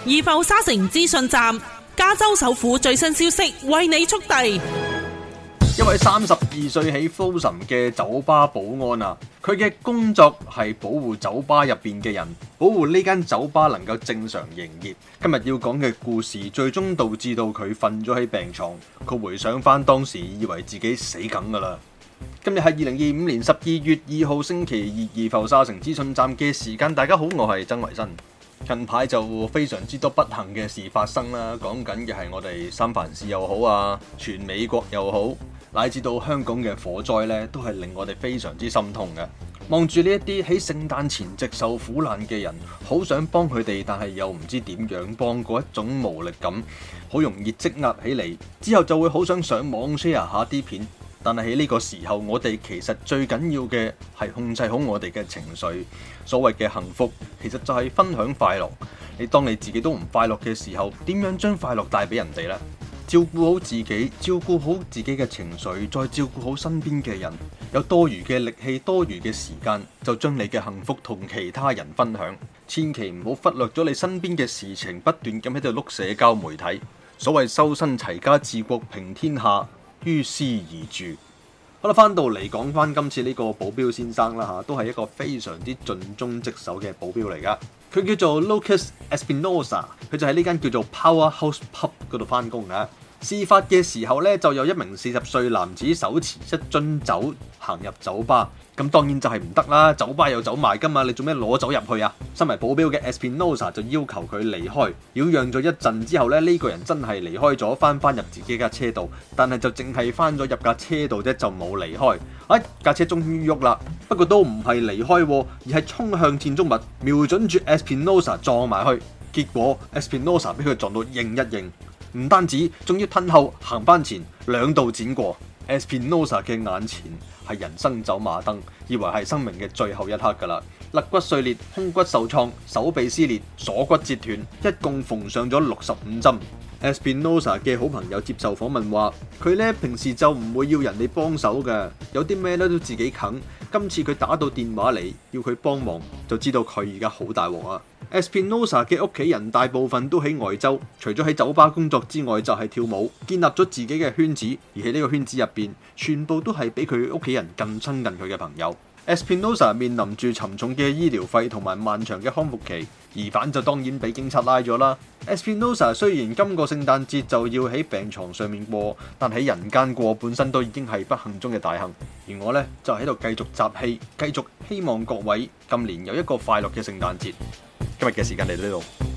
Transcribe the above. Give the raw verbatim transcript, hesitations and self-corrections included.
怡浮沙城資訊站，加州首府最新消息為你速遞。 一位三十二歲喺 Folsom 嘅酒吧保安啊，佢嘅工作係保護酒吧入邊嘅人，保護呢間酒吧能夠正常營業。今日要講嘅故事，最終導致到佢瞓咗喺病床。佢回想翻當時，以為自己死梗噶啦。今日係二零二五年十二月二號星期二，怡浮沙城資訊站嘅時間。大家好，我係曾維新。近排就非常之多不幸嘅事發生啦，講緊嘅係我哋三藩市又好啊，全美國又好，乃至到香港嘅火災呢，都係令我哋非常之心痛嘅。望住呢一啲喺聖誕前夕受苦難嘅人，好想幫佢哋，但係又唔知點樣幫，嗰一種無力感，好容易積壓起嚟，之後就會好想上網 share 下啲片。但係喺呢個時候，我哋其實最緊要嘅係控制好我哋嘅情緒。所謂嘅幸福，其實就係分享快樂。你當你自己都唔快樂嘅時候，點樣將快樂帶俾人哋呢？照顧好自己，照顧好自己嘅情緒，再照顧好身邊嘅人。有多餘嘅力氣、多餘嘅時間，就將你嘅幸福同其他人分享。千祈唔好忽略咗你身邊嘅事情，不斷咁喺度碌社交媒體。所謂修身齊家治國平天下，於斯而住。好啦，翻到嚟講翻今次呢個保鏢先生啦嚇，都係一個非常之盡忠職守嘅保鏢嚟噶。佢叫做 Lucas Espinosa， 佢就喺呢間叫做 Powerhouse Pub 嗰度翻工嘅。事發嘅時候呢，就有一名四十歲男子手持一樽酒行入酒吧，咁當然就係唔得啦，酒吧有酒賣噶嘛，你做咩攞酒入去啊？身為保鏢嘅 Espinosa 就要求佢離開，擾攘咗一陣之後呢，呢、呢個人真係離開咗，翻返入自己架車度，但係就淨係翻咗入架車度啫，就冇離開。哎，架車終於喐啦，不過都唔係離開，而係衝向建築物，瞄準住 Espinosa 撞埋去，結果 Espinosa 俾佢撞到應一應。唔單止，仲要褪後行翻前，兩度剪過。Espinosa 嘅眼前係人生走馬燈，以為係生命嘅最後一刻㗎啦。肋骨碎裂，胸骨受創，手臂撕裂，鎖骨折斷，一共縫上咗六十五針。Espinosa 嘅好朋友接受訪問話：佢咧平時就唔會要人哋幫手嘅，有啲咩咧都自己啃。今次佢打到電話嚟要佢幫忙，就知道佢而家好大鑊啊！Espinosa 嘅屋企人大部分都喺外州，除咗喺酒吧工作之外，就係跳舞，建立咗自己嘅圈子。而喺呢個圈子入邊，全部都係比佢屋企人更親近佢嘅朋友。Espinosa 面臨住沉重嘅醫療費同埋漫長嘅康復期，疑犯就當然俾警察拉咗啦。Espinosa 雖然今個聖誕節就要喺病床上面過，但喺人間過本身都已經係不幸中嘅大幸。而我呢，就喺度繼續集氣，繼續希望各位今年有一個快樂嘅聖誕節。今日嘅時間嚟到呢度。